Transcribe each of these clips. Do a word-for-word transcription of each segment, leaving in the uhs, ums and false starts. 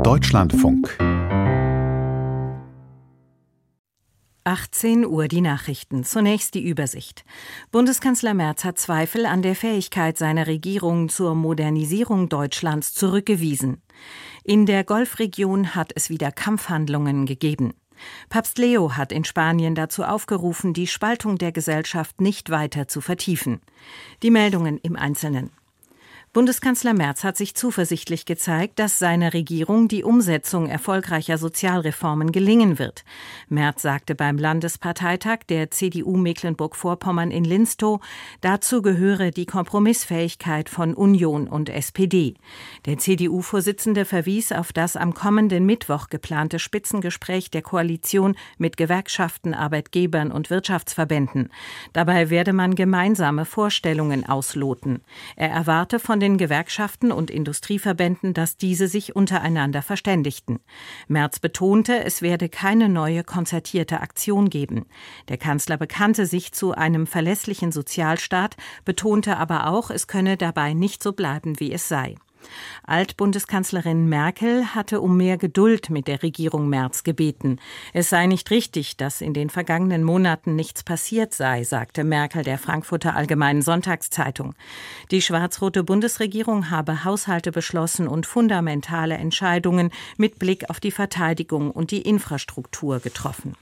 Deutschlandfunk. achtzehn Uhr die Nachrichten. Zunächst die Übersicht. Bundeskanzler Merz hat Zweifel an der Fähigkeit seiner Regierung zur Modernisierung Deutschlands zurückgewiesen. In der Golfregion hat es wieder Kampfhandlungen gegeben. Papst Leo hat in Spanien dazu aufgerufen, die Spaltung der Gesellschaft nicht weiter zu vertiefen. Die Meldungen im Einzelnen. Bundeskanzler Merz hat sich zuversichtlich gezeigt, dass seiner Regierung die Umsetzung erfolgreicher Sozialreformen gelingen wird. Merz sagte beim Landesparteitag der C D U Mecklenburg-Vorpommern in Linstow, dazu gehöre die Kompromissfähigkeit von Union und S P D. Der C D U-Vorsitzende verwies auf das am kommenden Mittwoch geplante Spitzengespräch der Koalition mit Gewerkschaften, Arbeitgebern und Wirtschaftsverbänden. Dabei werde man gemeinsame Vorstellungen ausloten. Er erwarte von den Gewerkschaften und Industrieverbänden, dass diese sich untereinander verständigten. Merz betonte, es werde keine neue konzertierte Aktion geben. Der Kanzler bekannte sich zu einem verlässlichen Sozialstaat, betonte aber auch, es könne dabei nicht so bleiben, wie es sei. Altbundeskanzlerin Merkel hatte um mehr Geduld mit der Regierung Merz gebeten. Es sei nicht richtig, dass in den vergangenen Monaten nichts passiert sei, sagte Merkel der Frankfurter Allgemeinen Sonntagszeitung. Die schwarz-rote Bundesregierung habe Haushalte beschlossen und fundamentale Entscheidungen mit Blick auf die Verteidigung und die Infrastruktur getroffen.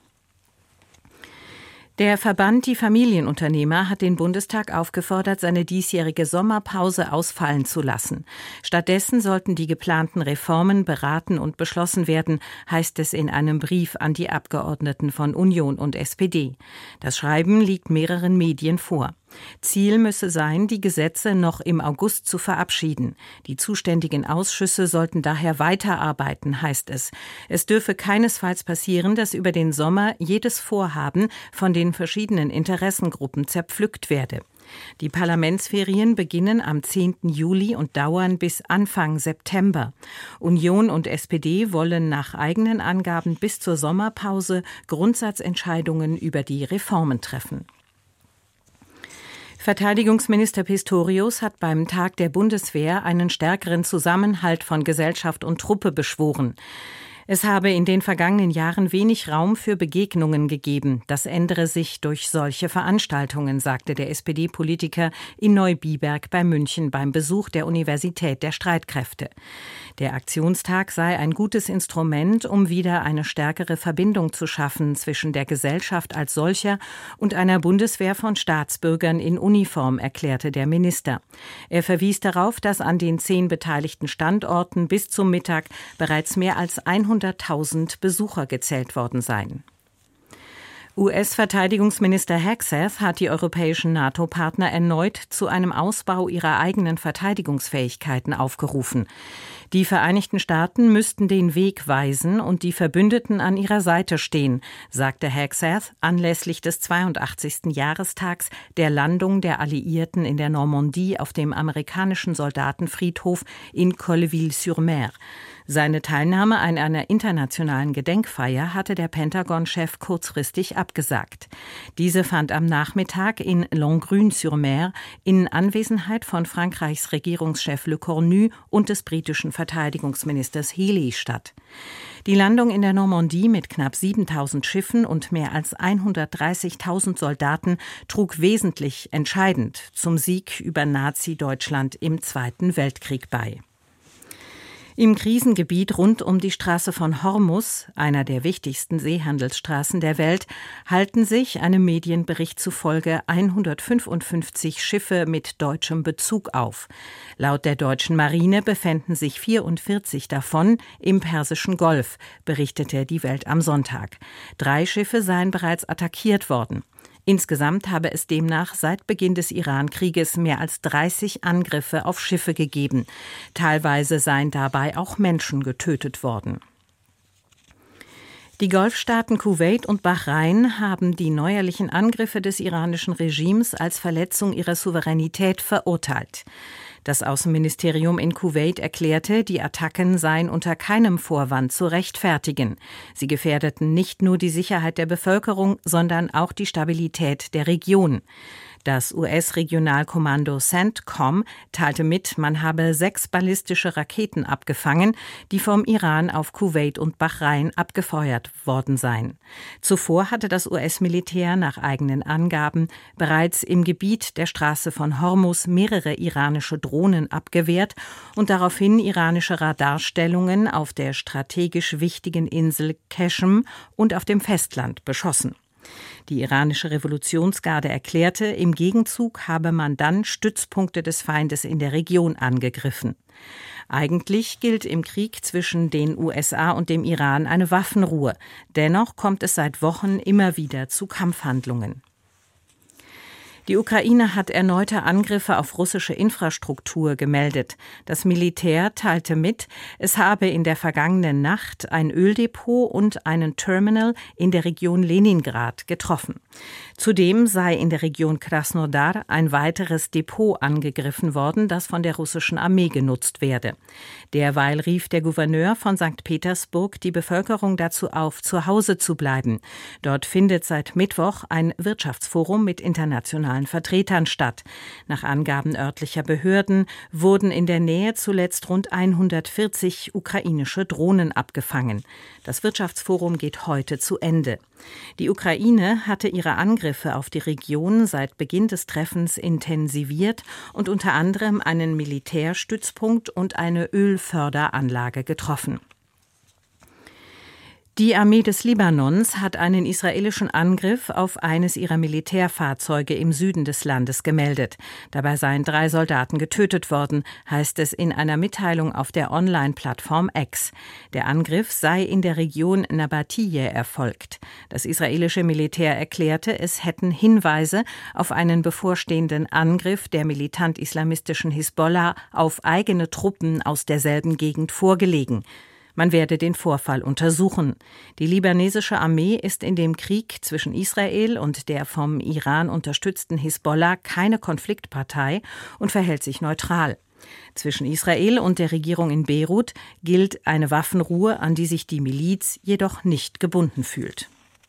Der Verband Die Familienunternehmer hat den Bundestag aufgefordert, seine diesjährige Sommerpause ausfallen zu lassen. Stattdessen sollten die geplanten Reformen beraten und beschlossen werden, heißt es in einem Brief an die Abgeordneten von Union und S P D. Das Schreiben liegt mehreren Medien vor. Ziel müsse sein, die Gesetze noch im August zu verabschieden. Die zuständigen Ausschüsse sollten daher weiterarbeiten, heißt es. Es dürfe keinesfalls passieren, dass über den Sommer jedes Vorhaben von den verschiedenen Interessengruppen zerpflückt werde. Die Parlamentsferien beginnen am zehnten Juli und dauern bis Anfang September. Union und S P D wollen nach eigenen Angaben bis zur Sommerpause Grundsatzentscheidungen über die Reformen treffen. Verteidigungsminister Pistorius hat beim Tag der Bundeswehr einen stärkeren Zusammenhalt von Gesellschaft und Truppe beschworen. Es habe in den vergangenen Jahren wenig Raum für Begegnungen gegeben. Das ändere sich durch solche Veranstaltungen, sagte der S P D-Politiker in Neubiberg bei München beim Besuch der Universität der Streitkräfte. Der Aktionstag sei ein gutes Instrument, um wieder eine stärkere Verbindung zu schaffen zwischen der Gesellschaft als solcher und einer Bundeswehr von Staatsbürgern in Uniform, erklärte der Minister. Er verwies darauf, dass an den zehn beteiligten Standorten bis zum Mittag bereits mehr als hunderttausend Besucher gezählt worden seien. U S-Verteidigungsminister Hegseth hat die europäischen NATO-Partner erneut zu einem Ausbau ihrer eigenen Verteidigungsfähigkeiten aufgerufen. Die Vereinigten Staaten müssten den Weg weisen und die Verbündeten an ihrer Seite stehen, sagte Hegseth anlässlich des zweiundachtzigsten Jahrestags der Landung der Alliierten in der Normandie auf dem amerikanischen Soldatenfriedhof in Colleville-sur-Mer. Seine Teilnahme an einer internationalen Gedenkfeier hatte der Pentagon-Chef kurzfristig abgesagt. Diese fand am Nachmittag in Langrune-sur-Mer in Anwesenheit von Frankreichs Regierungschef Le Cornu und des britischen Verteidigungsministers Healey statt. Die Landung in der Normandie mit knapp siebentausend Schiffen und mehr als hundertdreißigtausend Soldaten trug wesentlich entscheidend zum Sieg über Nazi-Deutschland im Zweiten Weltkrieg bei. Im Krisengebiet rund um die Straße von Hormuz, einer der wichtigsten Seehandelsstraßen der Welt, halten sich einem Medienbericht zufolge hundertfünfundfünfzig Schiffe mit deutschem Bezug auf. Laut der deutschen Marine befänden sich vierundvierzig davon im Persischen Golf, berichtete die Welt am Sonntag. Drei Schiffe seien bereits attackiert worden. Insgesamt habe es demnach seit Beginn des Iran-Krieges mehr als dreißig Angriffe auf Schiffe gegeben. Teilweise seien dabei auch Menschen getötet worden. Die Golfstaaten Kuwait und Bahrain haben die neuerlichen Angriffe des iranischen Regimes als Verletzung ihrer Souveränität verurteilt. Das Außenministerium in Kuwait erklärte, die Attacken seien unter keinem Vorwand zu rechtfertigen. Sie gefährdeten nicht nur die Sicherheit der Bevölkerung, sondern auch die Stabilität der Region. Das U S-Regionalkommando CENTCOM teilte mit, man habe sechs ballistische Raketen abgefangen, die vom Iran auf Kuwait und Bahrain abgefeuert worden seien. Zuvor hatte das U S-Militär nach eigenen Angaben bereits im Gebiet der Straße von Hormuz mehrere iranische Drohnen abgewehrt und daraufhin iranische Radarstellungen auf der strategisch wichtigen Insel Qeshm und auf dem Festland beschossen. Die iranische Revolutionsgarde erklärte, im Gegenzug habe man dann Stützpunkte des Feindes in der Region angegriffen. Eigentlich gilt im Krieg zwischen den U S A und dem Iran eine Waffenruhe. Dennoch kommt es seit Wochen immer wieder zu Kampfhandlungen. Die Ukraine hat erneute Angriffe auf russische Infrastruktur gemeldet. Das Militär teilte mit, es habe in der vergangenen Nacht ein Öldepot und einen Terminal in der Region Leningrad getroffen. Zudem sei in der Region Krasnodar ein weiteres Depot angegriffen worden, das von der russischen Armee genutzt werde. Derweil rief der Gouverneur von Sankt Petersburg die Bevölkerung dazu auf, zu Hause zu bleiben. Dort findet seit Mittwoch ein Wirtschaftsforum mit internationalen Vertretern statt. Nach Angaben örtlicher Behörden wurden in der Nähe zuletzt rund hundertvierzig ukrainische Drohnen abgefangen. Das Wirtschaftsforum geht heute zu Ende. Die Ukraine hatte ihre Angriffe auf die Region seit Beginn des Treffens intensiviert und unter anderem einen Militärstützpunkt und eine Ölförderanlage getroffen. Die Armee des Libanons hat einen israelischen Angriff auf eines ihrer Militärfahrzeuge im Süden des Landes gemeldet. Dabei seien drei Soldaten getötet worden, heißt es in einer Mitteilung auf der Online-Plattform X. Der Angriff sei in der Region Nabatiyeh erfolgt. Das israelische Militär erklärte, es hätten Hinweise auf einen bevorstehenden Angriff der militant-islamistischen Hisbollah auf eigene Truppen aus derselben Gegend vorgelegen. Man werde den Vorfall untersuchen. Die libanesische Armee ist in dem Krieg zwischen Israel und der vom Iran unterstützten Hisbollah keine Konfliktpartei und verhält sich neutral. Zwischen Israel und der Regierung in Beirut gilt eine Waffenruhe, an die sich die Miliz jedoch nicht gebunden fühlt.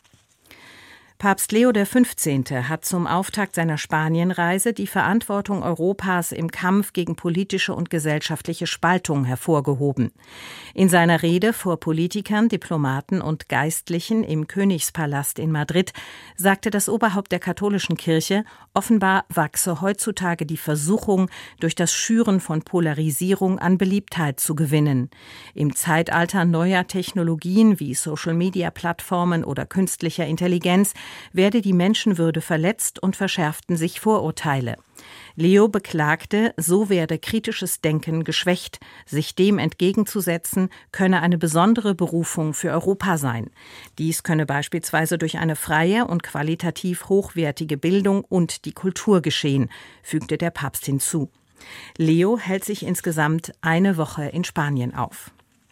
Papst Leo der Fünfzehnte hat zum Auftakt seiner Spanienreise die Verantwortung Europas im Kampf gegen politische und gesellschaftliche Spaltung hervorgehoben. In seiner Rede vor Politikern, Diplomaten und Geistlichen im Königspalast in Madrid sagte das Oberhaupt der katholischen Kirche, offenbar wachse heutzutage die Versuchung, durch das Schüren von Polarisierung an Beliebtheit zu gewinnen. Im Zeitalter neuer Technologien wie Social-Media-Plattformen oder künstlicher Intelligenz werde die Menschenwürde verletzt und verschärften sich Vorurteile. Leo beklagte, so werde kritisches Denken geschwächt. Sich dem entgegenzusetzen, könne eine besondere Berufung für Europa sein. Dies könne beispielsweise durch eine freie und qualitativ hochwertige Bildung und die Kultur geschehen, fügte der Papst hinzu. Leo hält sich insgesamt eine Woche in Spanien auf.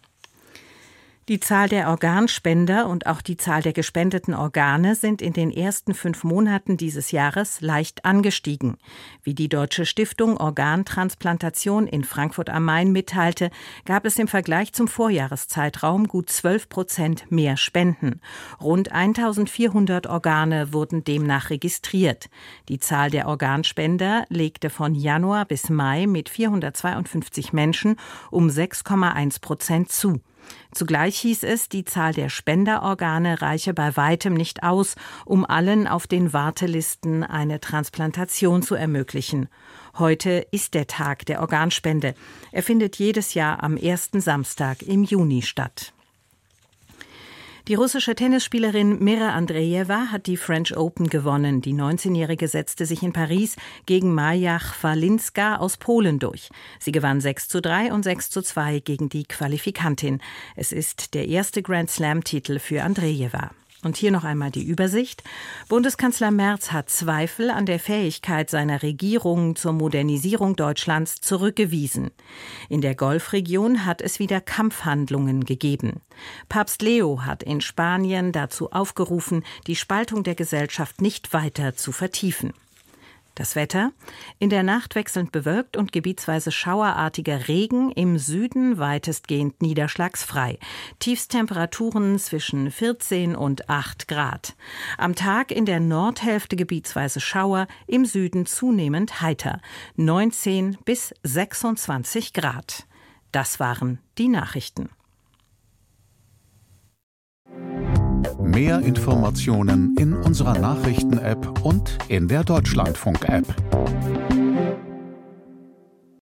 Die Zahl der Organspender und auch die Zahl der gespendeten Organe sind in den ersten fünf Monaten dieses Jahres leicht angestiegen. Wie die Deutsche Stiftung Organtransplantation in Frankfurt am Main mitteilte, gab es im Vergleich zum Vorjahreszeitraum gut zwölf Prozent mehr Spenden. Rund eintausendvierhundert Organe wurden demnach registriert. Die Zahl der Organspender legte von Januar bis Mai mit vierhundertzweiundfünfzig Menschen um sechs Komma eins Prozent zu. Zugleich hieß es, die Zahl der Spenderorgane reiche bei weitem nicht aus, um allen auf den Wartelisten eine Transplantation zu ermöglichen. Heute ist der Tag der Organspende. Er findet jedes Jahr am ersten Samstag im Juni statt. Die russische Tennisspielerin Mira Andrejewa hat die French Open gewonnen. Die neunzehnjährige setzte sich in Paris gegen Maja Chwalinska aus Polen durch. Sie gewann sechs zu drei und sechs zu zwei gegen die Qualifikantin. Es ist der erste Grand-Slam-Titel für Andrejewa. Und hier noch einmal die Übersicht. Bundeskanzler Merz hat Zweifel an der Fähigkeit seiner Regierung zur Modernisierung Deutschlands zurückgewiesen. In der Golfregion hat es wieder Kampfhandlungen gegeben. Papst Leo hat in Spanien dazu aufgerufen, die Spaltung der Gesellschaft nicht weiter zu vertiefen. Das Wetter: In der Nacht wechselnd bewölkt und gebietsweise schauerartiger Regen, im Süden weitestgehend niederschlagsfrei. Tiefstemperaturen zwischen vierzehn und acht Grad. Am Tag in der Nordhälfte gebietsweise Schauer, im Süden zunehmend heiter. neunzehn bis sechsundzwanzig Grad. Das waren die Nachrichten. Mehr Informationen in unserer Nachrichten-App und in der Deutschlandfunk-App.